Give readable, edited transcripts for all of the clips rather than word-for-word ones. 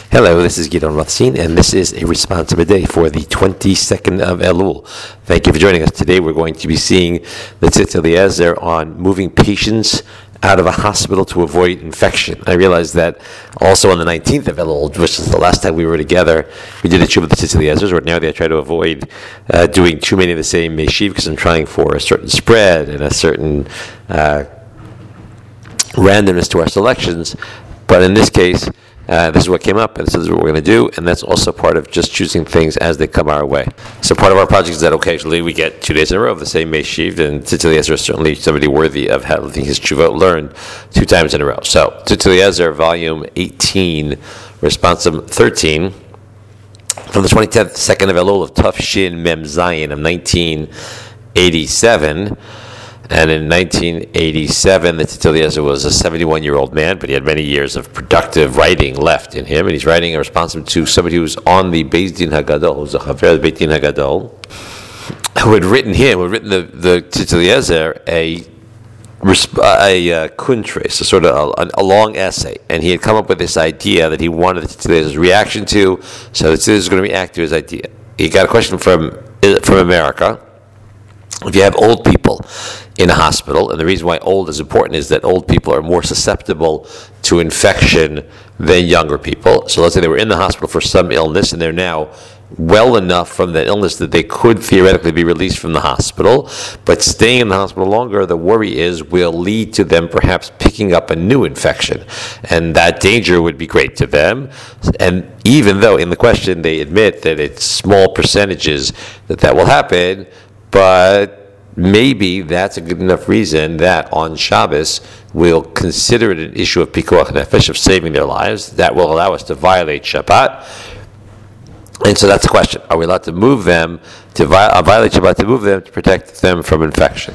Hello, this is Gidon Rothstein, and this is a response of a day for the 22nd of Elul. Thank you for joining us. Today we're going to be seeing the Tzitz Eliezer on moving patients out of a hospital to avoid infection. I realized that also on the 19th of Elul, which is the last time we were together, we did a tshuva of the Tzitz Eliezer. Ordinarily I try to avoid doing too many of the same meshiv because I'm trying for a certain spread and a certain randomness to our selections. But in this case, this is what came up, and this is what we're going to do, and that's also part of just choosing things as they come our way. So part of our project is that occasionally we get 2 days in a row of the same meshiv, and Tzitz Eliezer is certainly somebody worthy of having his tshuva learned 2 times in a row. So Tzitz Eliezer, volume 18, responsive 13, from the 22nd of Elul of Tuf Shin Mem Zayin of 1987. And in 1987, the Tzitz Eliezer was a 71-year-old man, but he had many years of productive writing left in him, and he's writing a response to somebody who's on the Beis Din Hagadol, who's a Chaver of the Beit Din Hagadol, who had written the Tzitz Eliezer a kuntres, sort of a long essay, and he had come up with this idea that he wanted the Tzitz Eliezer's reaction to, so the Tzitz Eliezer is going to react to his idea. He got a question from America. If you have old people in a hospital, and the reason why old is important is that old people are more susceptible to infection than younger people. So let's say they were in the hospital for some illness, and they're now well enough from that illness that they could theoretically be released from the hospital, but staying in the hospital longer, the worry is, will lead to them perhaps picking up a new infection, and that danger would be great to them. And even though in the question they admit that it's small percentages that will happen, but maybe that's a good enough reason that on Shabbos we'll consider it an issue of pikuach nefesh, of saving their lives, that will allow us to violate Shabbat. And so that's the question. Are we allowed to move them, to violate Shabbat, to move them, to protect them from infection?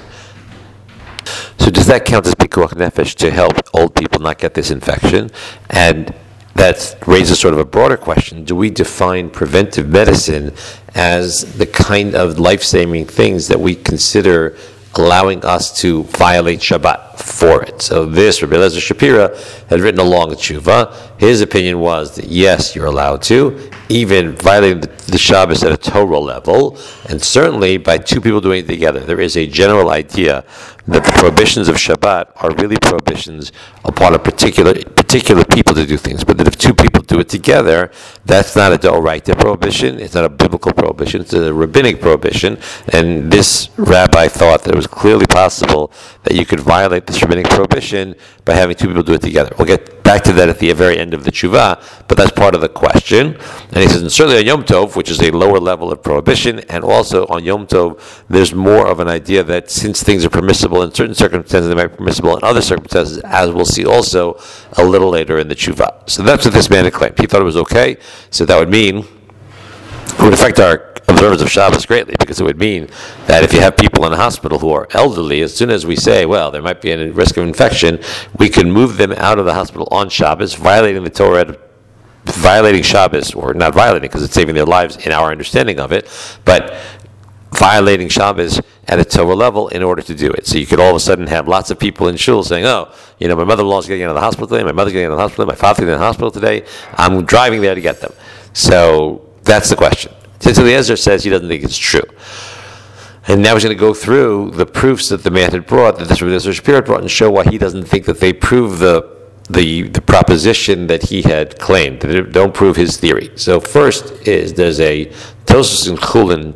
So does that count as pikuach nefesh to help old people not get this infection? And that raises sort of a broader question. Do we define preventive medicine as the kind of life-saving things that we consider allowing us to violate Shabbat for it? So this, Rabbi Eliezer Shapira had written a long tshuva. His opinion was that yes, you're allowed to, even violating the Shabbos at a Torah level, and certainly by 2 people doing it together. There is a general idea that the prohibitions of Shabbat are really prohibitions upon a particular people to do things, but that if 2 people do it together, that's not a d'oraita prohibition, it's not a biblical prohibition, it's a rabbinic prohibition, and this rabbi thought that it was clearly possible that you could violate this rabbinic prohibition by having 2 people do it together. We'll get back to that at the very end of the tshuva, but that's part of the question. And he says, and certainly on Yom Tov, which is a lower level of prohibition, and also on Yom Tov, there's more of an idea that since things are permissible in certain circumstances, they might be permissible in other circumstances, as we'll see also a little later in the tshuva. So that's what this man had claimed. He thought it was okay, so that would mean, it would affect our observance of Shabbos greatly, because it would mean that if you have people in a hospital who are elderly, as soon as we say, well, there might be a risk of infection, we can move them out of the hospital on Shabbos, violating the Torah, violating Shabbos, or not violating because it's saving their lives in our understanding of it, but violating Shabbos at a Torah level in order to do it. So you could all of a sudden have lots of people in shul saying, oh, my mother-in-law's getting out of the hospital today, my mother's getting out of the hospital, my father's getting out of the hospital today, I'm driving there to get them. So that's the question. Tzitz Eliezer says he doesn't think it's true. And now he's going to go through the proofs that the man had brought, that this Rabbi Eliezer Shapira brought, and show why he doesn't think that they prove the proposition that he had claimed, that they don't prove his theory. So first is, there's a Tosfos in Chulin,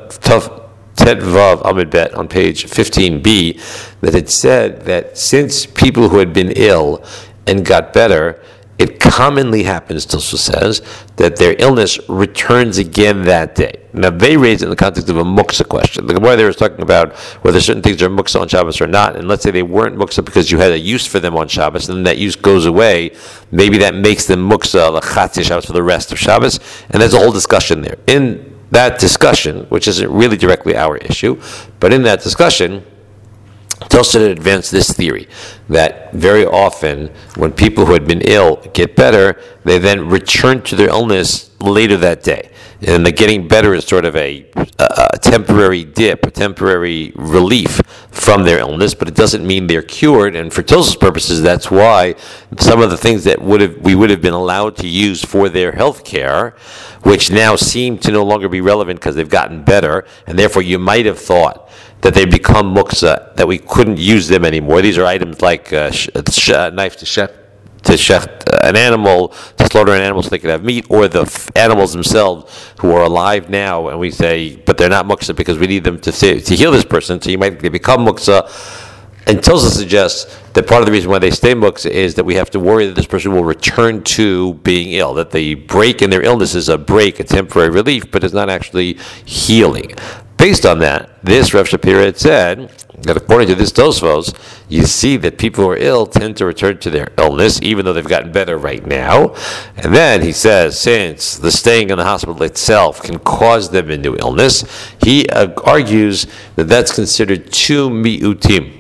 Tet Vav Amud Bet on page 15b, that had said that since people who had been ill and got better, it commonly happens, Tosfos says, that their illness returns again that day. Now, they raise it in the context of a muksa question. The Gemara there is talking about whether certain things are muksa on Shabbos or not, and let's say they weren't muksa because you had a use for them on Shabbos, and then that use goes away, maybe that makes them muksa l'chatzi Shabbos for the rest of Shabbos, and there's a whole discussion there. In that discussion, which isn't really directly our issue, but in that discussion, Tosfot advanced this theory that very often when people who had been ill get better, they then return to their illness later that day. And the getting better is sort of a temporary dip, a temporary relief from their illness, but it doesn't mean they're cured. And for Tosfot's purposes, that's why some of the things that we would have been allowed to use for their health care, which now seem to no longer be relevant because they've gotten better, and therefore you might have thought that they become muksa, that we couldn't use them anymore. These are items like a knife to shecht an animal, to slaughter an animal so they could have meat, or the animals themselves who are alive now, and we say, but they're not muksa because we need them to heal this person, so you might they become muksa. And Tosfot suggests that part of the reason why they stay muksa is that we have to worry that this person will return to being ill, that the break in their illness is a temporary relief, but it's not actually healing. Based on that, this Rav Shapira had said that according to this Tosfos, you see that people who are ill tend to return to their illness, even though they've gotten better right now. And then he says, since the staying in the hospital itself can cause them into illness, he argues that that's considered two mi'utim.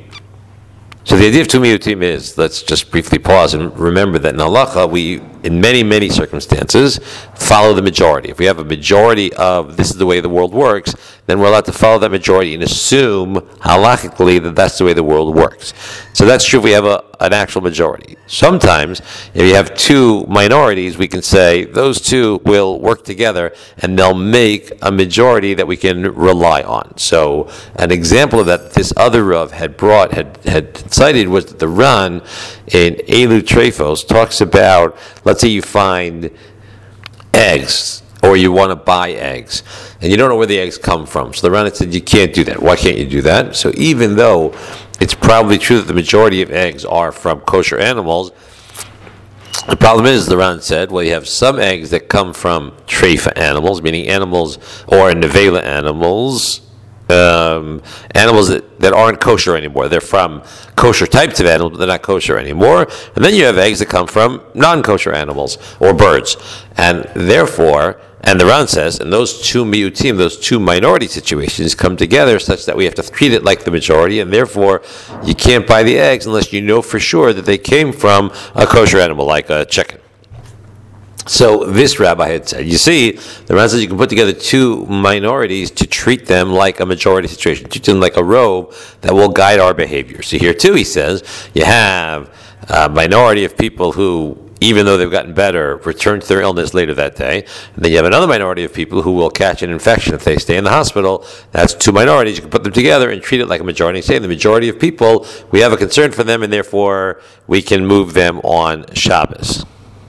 So the idea of two mi'utim is, let's just briefly pause and remember that in halacha, we, in many, many circumstances, follow the majority. If we have a majority of this is the way the world works, then we're allowed to follow that majority and assume halachically that that's the way the world works. So that's true if we have an actual majority. Sometimes, if you have two minorities, we can say those two will work together and they'll make a majority that we can rely on. So an example of that this other Rav had cited was that the Ran in Elu Trefos talks about, let's say you find eggs, or you want to buy eggs, and you don't know where the eggs come from. So the Ran said, you can't do that. Why can't you do that? So even though it's probably true that the majority of eggs are from kosher animals, the problem is, the Ran said, well, you have some eggs that come from treifa animals, meaning animals, or nevela animals, animals that aren't kosher anymore. They're from kosher types of animals, but they're not kosher anymore. And then you have eggs that come from non-kosher animals or birds. And therefore, and the Ran says, and those two mi'utim, those two minority situations come together such that we have to treat it like the majority, and therefore you can't buy the eggs unless you know for sure that they came from a kosher animal, like a chicken. So this rabbi had said, you see, the Ran says you can put together two minorities to treat them like a majority situation, treat them like a robe that will guide our behavior. So here too, he says, you have a minority of people who, even though they've gotten better, return to their illness later that day. And then you have another minority of people who will catch an infection if they stay in the hospital. That's two minorities. You can put them together and treat it like a majority. Say the majority of people, we have a concern for them, and therefore we can move them on Shabbos.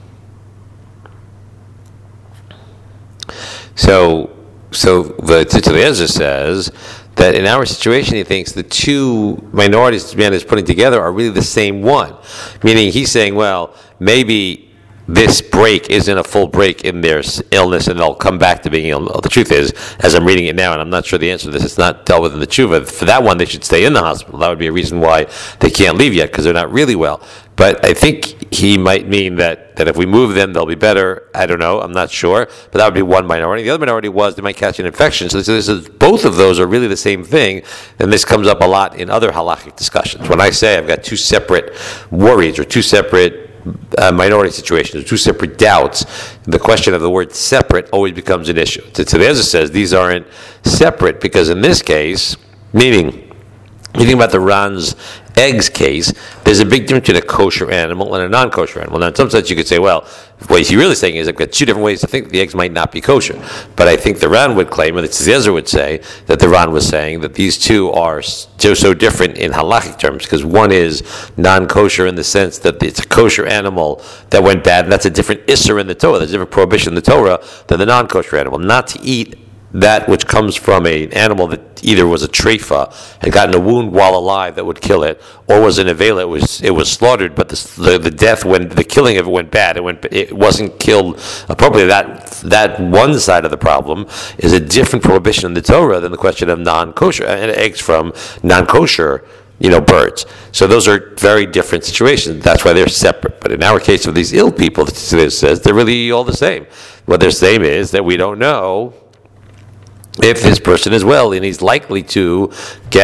So the Tzitz Eliezer says that in our situation, he thinks the two minorities the man is putting together are really the same one. Meaning he's saying, well, maybe this break isn't a full break in their illness and they'll come back to being ill. The truth is, as I'm reading it now, and I'm not sure the answer to this, it's not dealt with in the tshuva, for that one they should stay in the hospital. That would be a reason why they can't leave yet, because they're not really well. But I think he might mean that if we move them, they'll be better. I don't know. I'm not sure. But that would be one minority. The other minority was they might catch an infection. So this is, both of those are really the same thing. And this comes up a lot in other halachic discussions. When I say I've got two separate worries or two separate minority situations, two separate doubts, the question of the word separate always becomes an issue. Tzitz says these aren't separate because in this case, meaning, you think about the Ran's eggs case, there's a big difference between a kosher animal and a non-kosher animal. Now, in some sense, you could say, well, what he's really saying is I've got two different ways to think the eggs might not be kosher. But I think the Ran would claim, and the Tzitz would say, that the Ran was saying that these two are so different in halachic terms, because one is non-kosher in the sense that it's a kosher animal that went bad, and that's a different isser in the Torah, there's a different prohibition in the Torah than the non-kosher animal. Not to eat that which comes from an animal that either was a treifa and gotten a wound while alive that would kill it, or was an avela, it was slaughtered, but the death, when the killing of it went bad, it wasn't killed appropriately. That one side of the problem is a different prohibition in the Torah than the question of non-kosher and eggs from non-kosher birds. So those are very different situations. That's why they're separate. But in our case of these ill people, it says they're really all the same. What they're saying is that we don't know if this person is well, and he's likely to get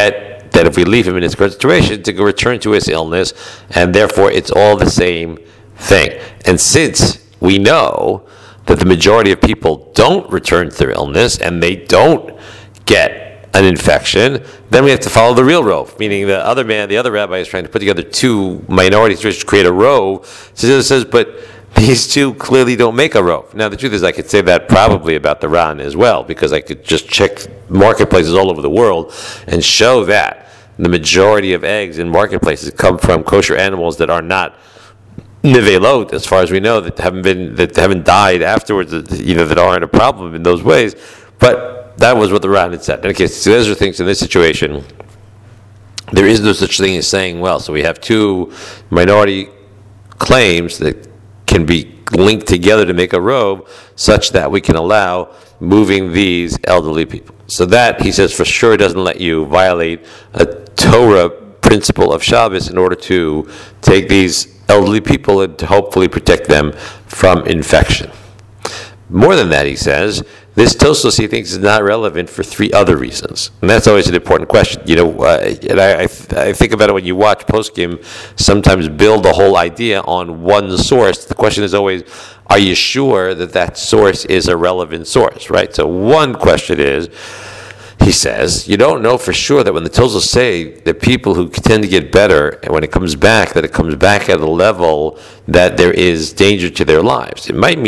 that if we leave him in his current situation, to go return to his illness, and therefore it's all the same thing. And since we know that the majority of people don't return to their illness and they don't get an infection, then we have to follow the real rove, meaning the other rabbi is trying to put together two minorities to create a rove. So it says, but these two clearly don't make a rove. Now, the truth is, I could say that probably about the Ran as well, because I could just check marketplaces all over the world and show that the majority of eggs in marketplaces come from kosher animals that are not nivelot, as far as we know, that haven't died afterwards, that aren't a problem in those ways. But that was what the Ran had said. In any case, so Ezra thinks in this situation, there is no such thing as saying, well, so we have two minority claims that can be linked together to make a robe, such that we can allow moving these elderly people. So that, he says, for sure doesn't let you violate a Torah principle of Shabbos in order to take these elderly people and to hopefully protect them from infection. More than that, he says, this Tosfos, he thinks, is not relevant for three other reasons. And that's always an important question. And I think about it when you watch Poskim sometimes build a whole idea on one source. The question is always, are you sure that that source is a relevant source, right? So one question is, he says, you don't know for sure that when the Tosfos say that people who tend to get better, and when it comes back, that it comes back at a level that there is danger to their lives. It might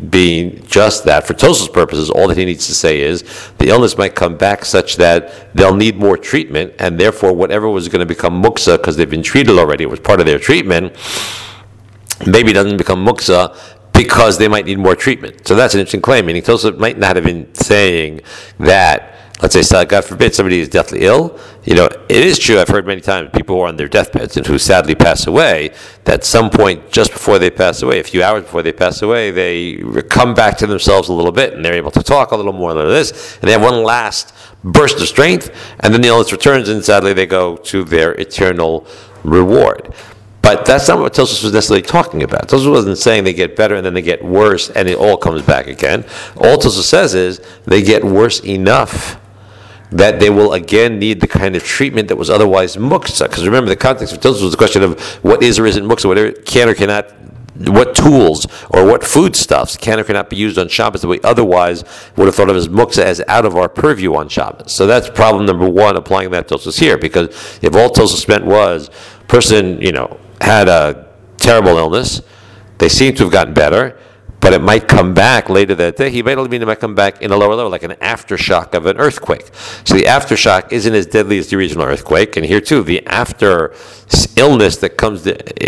be just that. For Tosfos purposes, all that he needs to say is the illness might come back such that they'll need more treatment, and therefore whatever was going to become muksa because they've been treated already, it was part of their treatment, maybe it doesn't become muksa because they might need more treatment. So that's an interesting claim, meaning Tosfos might not have been saying that, let's say, God forbid, somebody is deathly ill. It is true, I've heard many times, people who are on their deathbeds and who sadly pass away, that at some point just before they pass away, a few hours before they pass away, they come back to themselves a little bit and they're able to talk a little more than this, and they have one last burst of strength, and then the illness returns and sadly they go to their eternal reward. But that's not what Tosfos was necessarily talking about. Tosfos wasn't saying they get better and then they get worse and it all comes back again. All Tosfos says is they get worse enough that they will again need the kind of treatment that was otherwise muksa. Because remember, the context of Tosfos was the question of what is or isn't muksa, whatever can or cannot, what tools or what foodstuffs can or cannot be used on Shabbos that we otherwise would have thought of as muksa, as out of our purview on Shabbos. So that's problem number one, applying that Tosfos here. Because if all Tosfos meant was, person, had a terrible illness, they seem to have gotten better, but it might come back later that day. He might only mean it might come back in a lower level, like an aftershock of an earthquake. So the aftershock isn't as deadly as the original earthquake. And here too, the after illness that comes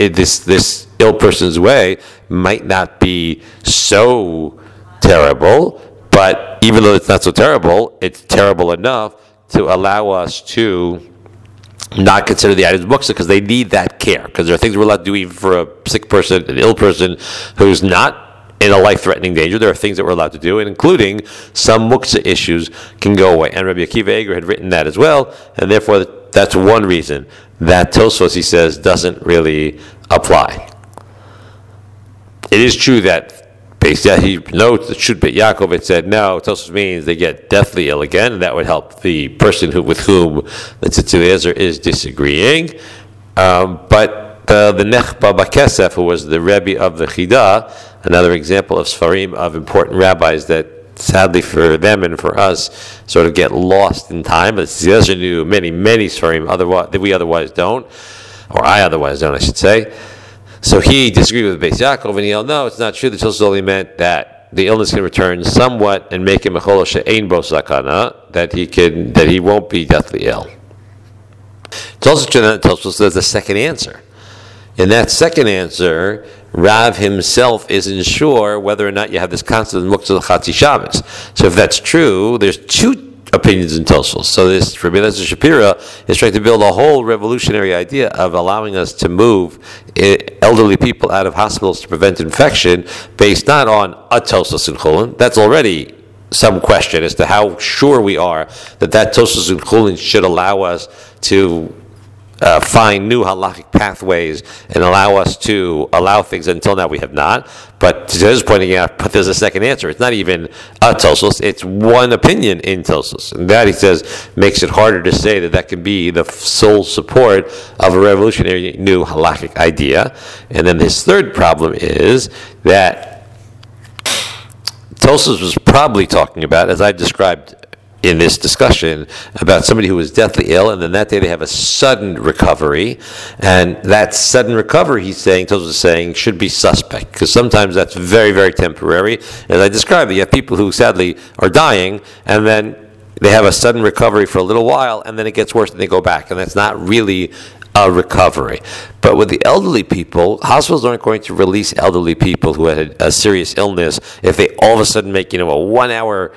this ill person's way might not be so terrible, but even though it's not so terrible, it's terrible enough to allow us to not consider the items muksa, because they need that care. Because there are things we're allowed to do even for a sick person, an ill person who's not in a life-threatening danger. There are things that we're allowed to do, and including some muksa issues can go away. And Rabbi Akiva Eiger had written that as well, and therefore that's one reason that Tosfos, he says, doesn't really apply. It is true that he notes that Shut Beit Yaakov, it said no, Tosfos means they get deathly ill again, and that would help the person with whom the Tzitz Eliezer is disagreeing. But the Nechba Bakesef, who was the Rebbe of the Chida, another example of Sfarim of important rabbis that sadly for them and for us sort of get lost in time. But Eliezer knew many, many Sfarim that we otherwise don't, or I otherwise don't, I should say. So he disagreed with Beis Yaakov, and he held, no, it's not true. The Tosfos only meant that the illness can return somewhat and make him a cholo she'ein bo sakana, that he won't be deathly ill. It's also true that Tosfos there's a second answer. In that second answer, Rav himself isn't sure whether or not you have this concept of muktzah l'chatzi Shabbos. So if that's true, there's two opinions in Tosfos. So this Rabbi Eliezer Shapira is trying to build a whole revolutionary idea of allowing us to move elderly people out of hospitals to prevent infection based not on a Tosfos in Chulin. That's already some question as to how sure we are that Tosfos in Chulin should allow us to find new halakhic pathways and allow us to allow things until now we have not. But Tosfos pointing out, but there's a second answer. It's not even a Tosfos, it's one opinion in Tosfos. And that, he says, makes it harder to say that can be the sole support of a revolutionary new halakhic idea. And then his third problem is that Tosfos was probably talking about, as I described in this discussion, about somebody who was deathly ill, and then that day they have a sudden recovery, and that sudden recovery, Tosfos is saying, should be suspect, because sometimes that's very, very temporary. As I described, you have people who sadly are dying, and then they have a sudden recovery for a little while, and then it gets worse, and they go back, and that's not really a recovery. But with the elderly people, hospitals aren't going to release elderly people who had a serious illness if they all of a sudden make a 1 hour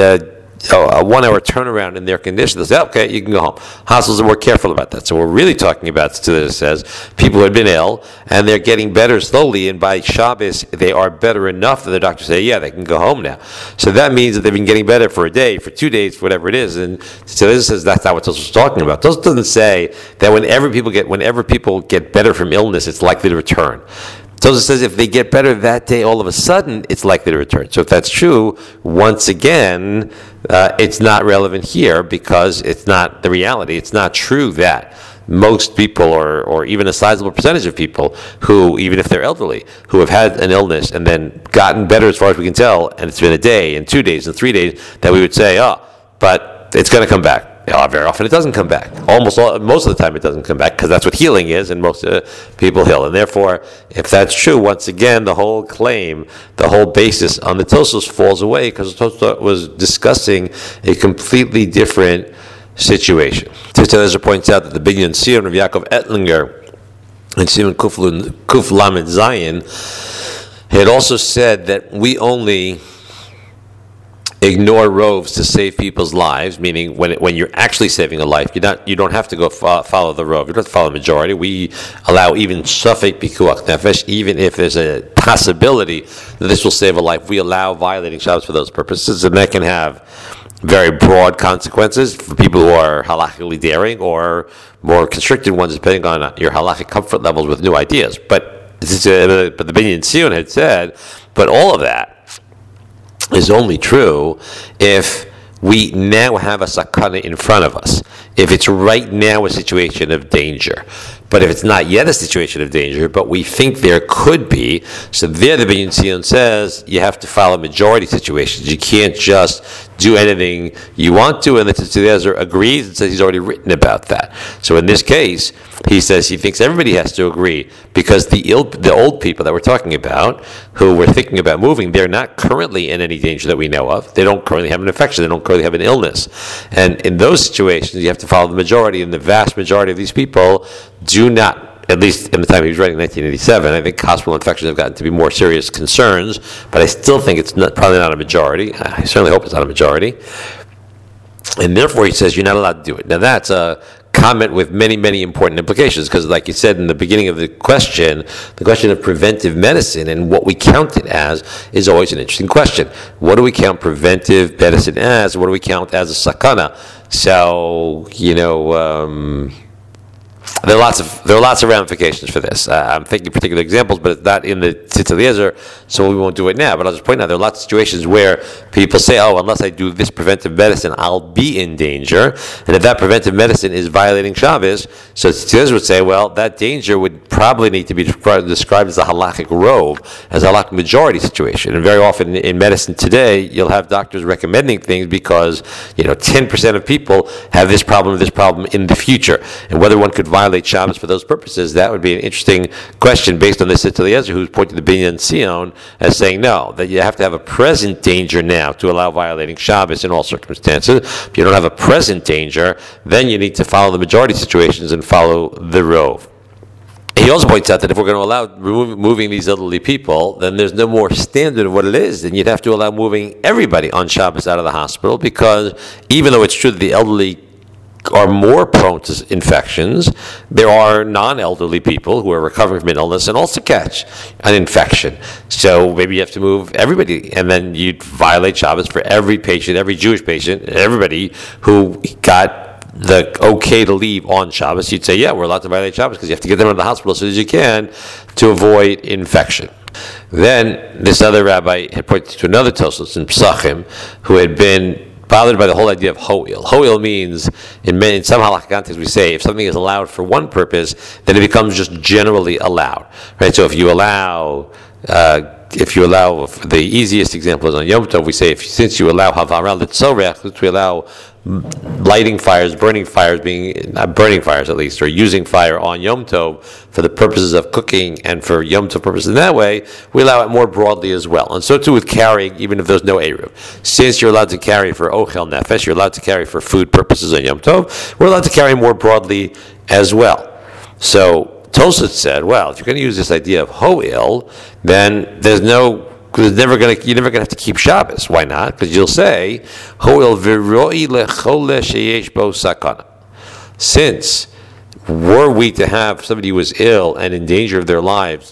a 1 hour turnaround in their condition. They say, okay, you can go home. Hospitals are more careful about that. So we're really talking about, Tosfos says, people who had been ill and they're getting better slowly, and by Shabbos they are better enough that the doctors say, yeah, they can go home now. So that means that they've been getting better for a day, for 2 days, whatever it is. And Tosfos says that's not what Tosfos was talking about. Tosfos doesn't say that whenever people get better from illness, it's likely to return. Tosfos says if they get better that day, all of a sudden, it's likely to return. So if that's true, once again, it's not relevant here because it's not the reality. It's not true that most people, or even a sizable percentage of people who, even if they're elderly, who have had an illness and then gotten better as far as we can tell, and it's been a day and 2 days and 3 days, that we would say, but it's going to come back. Very often it doesn't come back. Most of the time it doesn't come back, because that's what healing is, and most people heal. And therefore, if that's true, once again, the whole claim, the whole basis on the Tosfos falls away, because Tosfos was discussing a completely different situation. Tosfos points out that the Binyan Sion of Yaakov Ettlinger in Simon Kuf Lamed Zayin had also said that we only ignore roves to save people's lives, meaning when you're actually saving a life, you don't have to go follow the rove. You don't have to follow the majority. We allow even Safek Pikuach Nefesh, even if there's a possibility that this will save a life. We allow violating Shabbos for those purposes, and that can have very broad consequences for people who are halakhically daring, or more constricted ones depending on your halakhic comfort levels with new ideas. But the Binyan Sion had said, but all of that is only true if we now have a sakana in front of us, if it's right now a situation of danger. But if it's not yet a situation of danger, but we think there could be, so there the Binyan Sion says you have to follow majority situations. You can't just do anything you want to, and the Tosfos agrees and says he's already written about that. So in this case, he says he thinks everybody has to agree, because the old people that we're talking about, who we're thinking about moving, they're not currently in any danger that we know of. They don't currently have an infection. They don't currently have an illness. And in those situations, you have to follow the majority, and the vast majority of these people do not, at least in the time he was writing in 1987. I think hospital infections have gotten to be more serious concerns, but I still think it's probably not a majority. I certainly hope it's not a majority. And therefore, he says you're not allowed to do it. Now, that's a comment with many, many important implications, because like you said in the beginning of the question of preventive medicine and what we count it as is always an interesting question. What do we count preventive medicine as? What do we count as a sakana? So, there are lots of ramifications for this. I'm thinking particular examples, but it's not in the Tzitz Eliezer, so we won't do it now. But I'll just point out there are lots of situations where people say, unless I do this preventive medicine, I'll be in danger. And if that preventive medicine is violating Shabbos, so Tzitz Eliezer would say, that danger would probably need to be described as a halachic rove, as a halachic majority situation. And very often in medicine today, you'll have doctors recommending things because 10% of people have this problem in the future. And whether one could violate Shabbos for those purposes, that would be an interesting question based on this Tzitz Eliezer, who's pointing to the Binyan Sion as saying no, that you have to have a present danger now to allow violating Shabbos in all circumstances. If you don't have a present danger, then you need to follow the majority situations and follow the rove. He also points out that if we're going to allow moving these elderly people, then there's no more standard of what it is. Then you'd have to allow moving everybody on Shabbos out of the hospital, because even though it's true that the elderly are more prone to infections, there are non-elderly people who are recovering from an illness and also catch an infection. So maybe you have to move everybody, and then you'd violate Shabbos for every patient, every Jewish patient, everybody who got the okay to leave on Shabbos, you'd say, yeah, we're allowed to violate Shabbos because you have to get them out of the hospital as soon as you can to avoid infection. Then this other rabbi had pointed to another Tosfos in Pesachim who had been bothered by the whole idea of ho'il. Ho'il means, in some halakhic contexts, we say if something is allowed for one purpose, then it becomes just generally allowed. Right? So if you allow, the easiest example is on Yom Tov, we say since you allow havara l'tzorech, since we allow lighting fires, burning fires, not burning fires at least, or using fire on Yom Tov for the purposes of cooking and for Yom Tov purposes in that way, we allow it more broadly as well. And so too with carrying, even if there's no Eruv. Since you're allowed to carry for Ochel Nefesh, you're allowed to carry for food purposes on Yom Tov, we're allowed to carry more broadly as well. So Tosfos said, well, if you're going to use this idea of Ho'il, then you're never going to have to keep Shabbos. Why not? Because you'll say, Ho'il v'ro'i lechole sheyesh bo sakana. Since were we to have somebody who was ill and in danger of their lives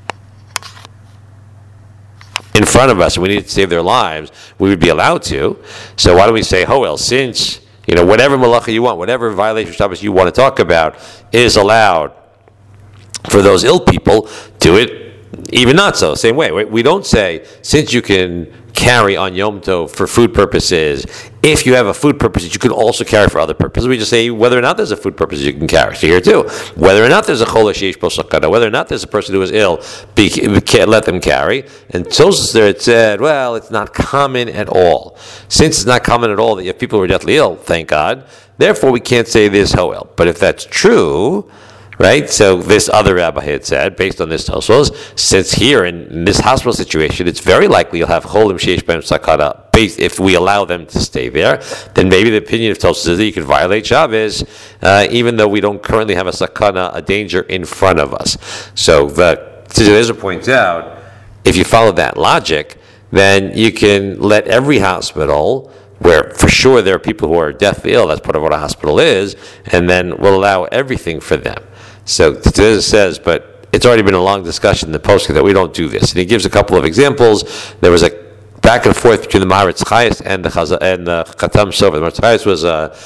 in front of us and we needed to save their lives, we would be allowed to. So why do we say Ho'il? Since, whatever malacha you want, whatever violation of Shabbos you want to talk about is allowed for those ill people, do it even not so. Same way. We don't say, since you can carry on Yom Tov for food purposes, if you have a food purpose, you can also carry for other purposes. We just say whether or not there's a food purpose you can carry. So here too, whether or not there's a chol sheyesh bo sakana, whether or not there's a person who is ill, we can't let them carry. And Tosfos there it said, well, it's not common at all. Since it's not common at all that you have people who are deathly ill, thank God, therefore we can't say this ho'el. But if that's true, right? So this other rabbi had said, based on this Tosfos, since here in this hospital situation, it's very likely you'll have cholim sheyesh b'hem sakana. If we allow them to stay there, then maybe the opinion of Tosfos is that you can violate Shabbos, even though we don't currently have a sakana, a danger in front of us. So the Tzitz points out, if you follow that logic, then you can let every hospital, where for sure there are people who are deathly ill, that's part of what a hospital is, and then we'll allow everything for them. So Tzitz says, but it's already been a long discussion in the posting that we don't do this. And he gives a couple of examples. There was a back and forth between the Maharatz Chayes and the Chatam Sofer. The Maharatz Chayes was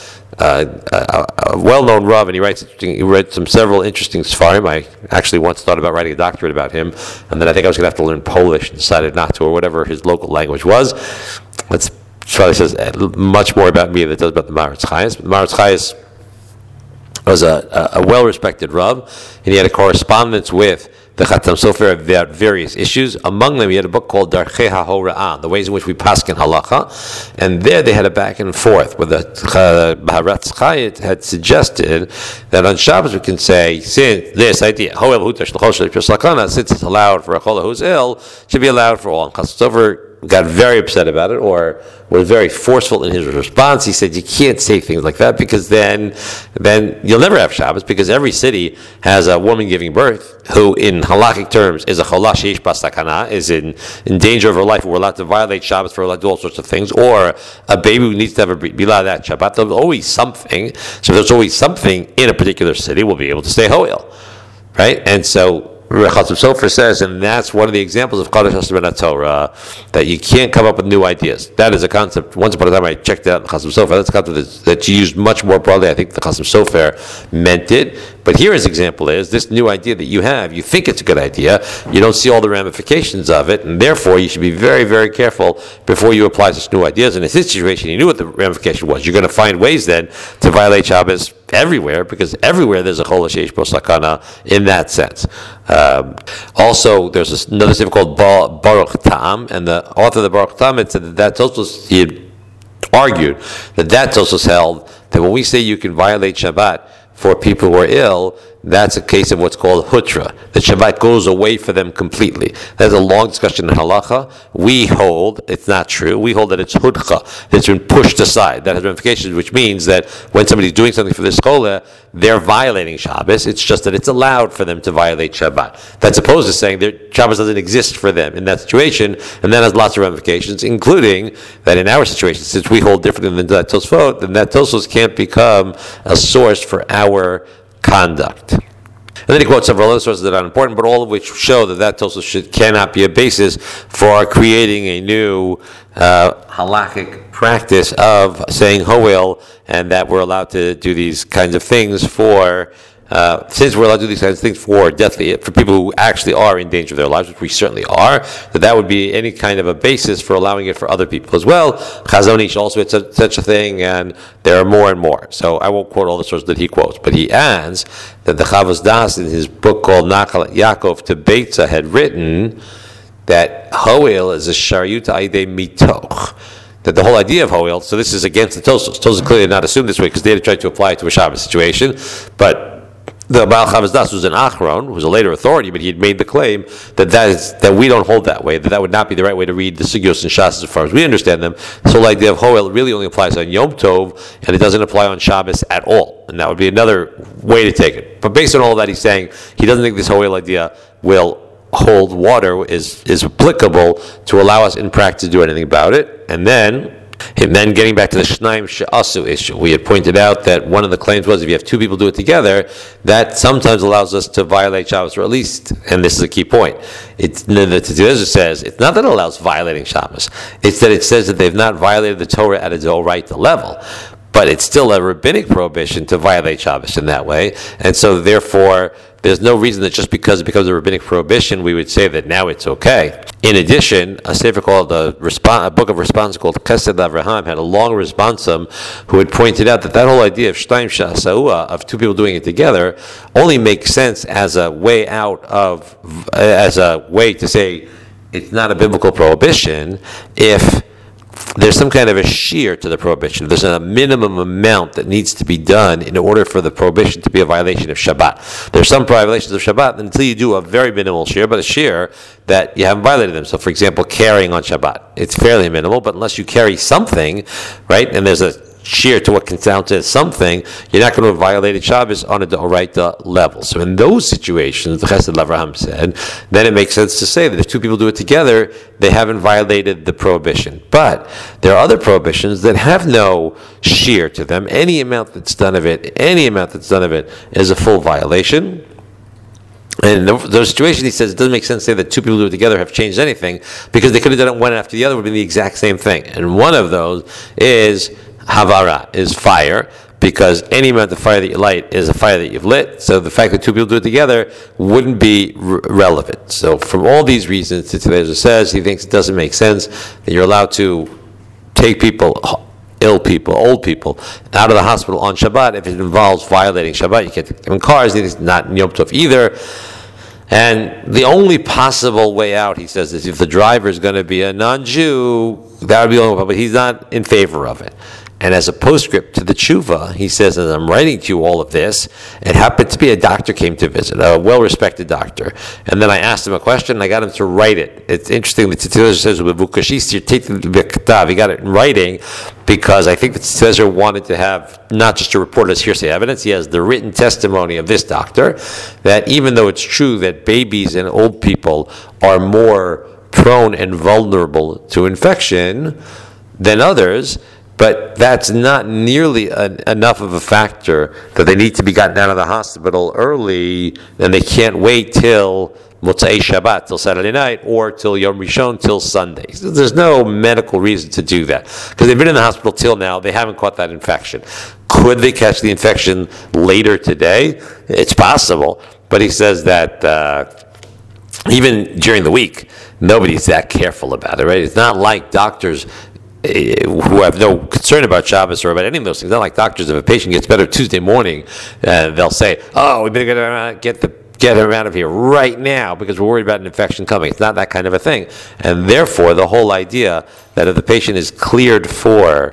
a well-known Rav, and he read several interesting Sfarim. I actually once thought about writing a doctorate about him, and then I think I was going to have to learn Polish and decided not to, or whatever his local language was. That's probably says much more about me than it does about the Maharatz Chayes. The Maharatz Chayes was a well-respected Rav, and he had a correspondence with the Chatam Sofer about various issues. Among them, he had a book called Darchei HaHora'ah, the ways in which we paskin halacha, and there they had a back and forth where the Maharatz Chayes had suggested that on Shabbos we can say, since this idea, since it's allowed for a chol who's ill, should be allowed for all. And Chatam Sofer got very upset about it, or was very forceful in his response. He said, you can't say things like that, because then you'll never have Shabbos, because every city has a woman giving birth who, in halakhic terms, is a cholah sheyesh ba sakana, is in danger of her life. We're allowed to violate Shabbos, for allowed to do all sorts of things, or a baby who needs to have a bilah that Shabbat. There's always something. So if there's always something in a particular city, we'll be able to stay ho'il, right? And so Chatam Sofer says, and that's one of the examples of Kodesh Hashem Torah, that you can't come up with new ideas. That is a concept. Once upon a time, I checked it out in Chatam Sofer. That's a concept that's used much more broadly. I think the Chatam Sofer meant it. But here his example is, this new idea that you have, you think it's a good idea, you don't see all the ramifications of it, and therefore you should be very, very careful before you apply such new ideas. In this situation, you knew what the ramification was. You're going to find ways then to violate Shabbos everywhere, because everywhere there's a chol sheyesh bo sakana in that sense. Also, there's another sefer called Baruch Ta'am, and the author of the Baruch Ta'am had said that Tosfos, he had argued that Tosfos held that when we say you can violate Shabbat for people who are ill, that's a case of what's called hutra. The Shabbat goes away for them completely. There's a long discussion in halacha. We hold it's not true. We hold that it's hudcha, that's been pushed aside. That has ramifications, which means that when somebody's doing something for this cholah, they're violating Shabbos. It's just that it's allowed for them to violate Shabbat. That's opposed to saying that Shabbos doesn't exist for them in that situation, and that has lots of ramifications, including that in our situation, since we hold differently than that Tosfos, then that Tosfos can't become a source for our conduct. And then he quotes several other sources that are important, but all of which show that Tosfos cannot be a basis for creating a new halakhic practice of saying Hoel, and that we're allowed to do these kinds of things for. Since we're allowed to do these kinds of things for people who actually are in danger of their lives, which we certainly are, that would be any kind of a basis for allowing it for other people as well. Chazon Ish also had such a thing, and there are more and more. So I won't quote all the sources that he quotes, but he adds that the Chavos Das in his book called Nachal Yaakov to Beitza had written that Hoel is a Shariut Aidei Mitoch. That the whole idea of Hoel, so this is against the Tosfos. Tosfos clearly did not assume this way because they had tried to apply it to a Shabbos situation, but the Baal Chavos Das was an Achron, who was a later authority, but he had made the claim that we don't hold that way, that would not be the right way to read the Sugyos and Shas as far as we understand them. This whole idea of Hoel really only applies on Yom Tov, and it doesn't apply on Shabbos at all. And that would be another way to take it. But based on all that, he's saying he doesn't think this Hoel idea will hold water, is applicable to allow us in practice to do anything about it. And then getting back to the Shnaim She'asu issue, we had pointed out that one of the claims was if you have two people do it together, that sometimes allows us to violate Shabbos, or at least, and this is a key point, the Tzitz says, it's not that it allows violating Shabbos, it's that it says that they've not violated the Torah at a Doraita level. But it's still a rabbinic prohibition to violate Shabbos in that way, and so therefore there's no reason that just because it becomes a rabbinic prohibition, we would say that now it's okay. In addition, a sefer called a book of response called Chesed Avraham had a long responsum who had pointed out that whole idea of Shtaim Sha'asa'ua, of two people doing it together, only makes sense as a way as a way to say it's not a biblical prohibition if there's some kind of a shear to the prohibition. There's a minimum amount that needs to be done in order for the prohibition to be a violation of Shabbat. There's some violations of Shabbat until you do a very minimal shear, but a shear that you haven't violated them. So, for example, carrying on Shabbat. It's fairly minimal, but unless you carry something, right, and there's a shear to what can count as something, you're not going to have violated Shabbos on a D'oraita level. So in those situations, the Chesed Avraham said, then it makes sense to say that if two people do it together, they haven't violated the prohibition. But there are other prohibitions that have no shear to them. Any amount that's done of it is a full violation. And in those situations, he says, it doesn't make sense to say that two people do it together have changed anything, because they could have done it one after the other, would be the exact same thing. And one of those is Havara, is fire, because any amount of fire that you light is a fire that you've lit. So the fact that two people do it together wouldn't be relevant. So from all these reasons, Tzitz says he thinks it doesn't make sense that you're allowed to take people, ill people, old people, out of the hospital on Shabbat if it involves violating Shabbat. You can't take them in cars. It's not in Yom Tov either. And the only possible way out, he says, is if the driver is going to be a non-Jew, that would be the only way, but he's not in favor of it. And as a postscript to the tshuva, he says, as I'm writing to you all of this, it happened to be a doctor came to visit, a well-respected doctor. And then I asked him a question, and I got him to write it. It's interesting that Tzitz says, he got it in writing, because I think that Tzitz wanted to have not just to report as hearsay evidence, he has the written testimony of this doctor, that even though it's true that babies and old people are more prone and vulnerable to infection than others, but that's not nearly enough of a factor that they need to be gotten out of the hospital early, and they can't wait till Motzei Shabbat, till Saturday night, or till Yom Rishon, till Sunday. So there's no medical reason to do that, because they've been in the hospital till now, they haven't caught that infection. Could they catch the infection later today? It's possible, but he says that even during the week, nobody's that careful about it, right? It's not like doctors who have no concern about Shabbos or about any of those things. Not like doctors, if a patient gets better Tuesday morning, they'll say, "Oh, we better get him out of here right now because we're worried about an infection coming." It's not that kind of a thing, and therefore the whole idea that if the patient is cleared for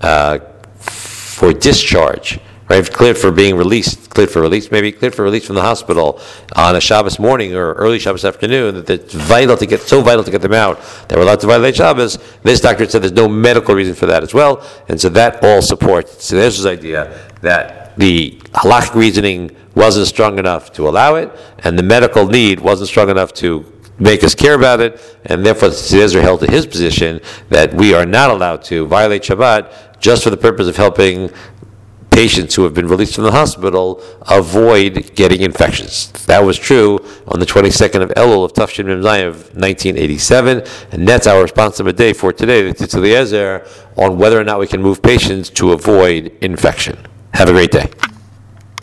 discharge, right, cleared for being released, cleared for release from the hospital on a Shabbos morning or early Shabbos afternoon, that it's so vital to get them out that we're allowed to violate Shabbos. This doctor said there's no medical reason for that as well, and so that all supports Tzitz' idea that the halakhic reasoning wasn't strong enough to allow it, and the medical need wasn't strong enough to make us care about it, and therefore Tzitz held to his position that we are not allowed to violate Shabbat just for the purpose of helping patients who have been released from the hospital avoid getting infections. That was true on the 22nd of Elul of Tafshin Mem Zayin of 1987, and that's our response of the day for today, the Tzitz Eliezer, on whether or not we can move patients to avoid infection. Have a great day.